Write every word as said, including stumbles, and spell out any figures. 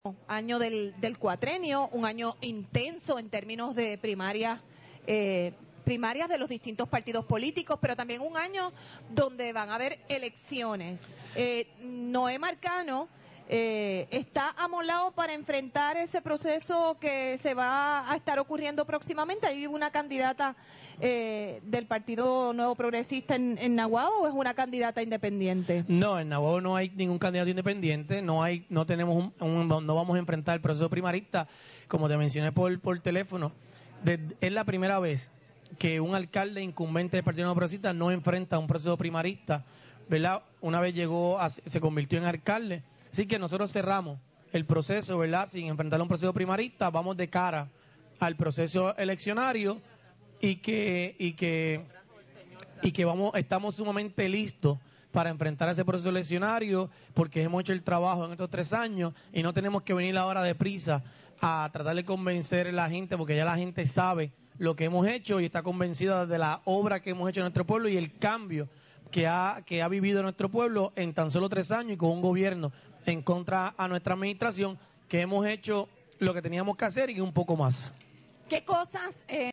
Año del, del cuatrenio, un año intenso en términos de primarias, eh, primarias de los distintos partidos políticos, pero también un año donde van a haber elecciones. Eh, Noé Marcano eh, está amolado para enfrentar ese proceso que se va a estar ocurriendo próximamente. Hay una candidata eh, del Partido Nuevo Progresista en, en Naguabo, ¿o es una candidata independiente? No, en Naguabo no hay ningún candidato independiente, no hay, no tenemos un, un, no vamos a enfrentar el proceso primarista, como te mencioné por, por teléfono. De, es la primera vez que un alcalde incumbente del Partido Nuevo Progresista no enfrenta un proceso primarista, ¿verdad? Una vez llegó, a, se convirtió en alcalde, así que nosotros cerramos el proceso, ¿verdad? Sin enfrentar un proceso primarista, vamos de cara al proceso eleccionario y que, y que, y que vamos, estamos sumamente listos para enfrentar ese proceso eleccionario, porque hemos hecho el trabajo en estos tres años y no tenemos que venir ahora deprisa a tratar de convencer a la gente, porque ya la gente sabe lo que hemos hecho y está convencida de la obra que hemos hecho en nuestro pueblo y el cambio que ha, que ha vivido nuestro pueblo en tan solo tres años y con un gobierno en contra a nuestra administración, que hemos hecho lo que teníamos que hacer y un poco más. ¿Qué cosas... Eh...